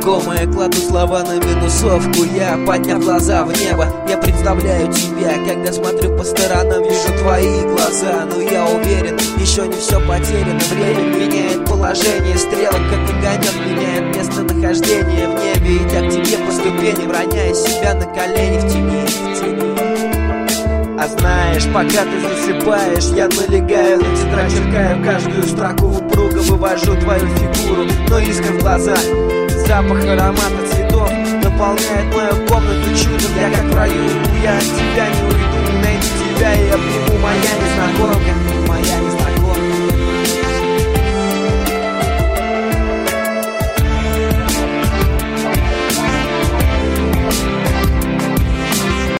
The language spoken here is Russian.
знакомые, кладу слова на минусовку. Я, подняв глаза в небо, я представляю тебя. Когда смотрю по сторонам, вижу твои глаза. Но я уверен, еще не все потеряно. Время меняет положение стрелок, как огонек меняет местонахождение в небе. Идя к тебе по ступеням, роняя себя на колени в тени, в тени. А знаешь, пока ты засыпаешь, я налегаю на тетрадь, черкаю каждую строку, упруго вывожу твою фигуру. Но искра в глазах, запах аромата цветов наполняет мою комнату чудом. Я как в раю, я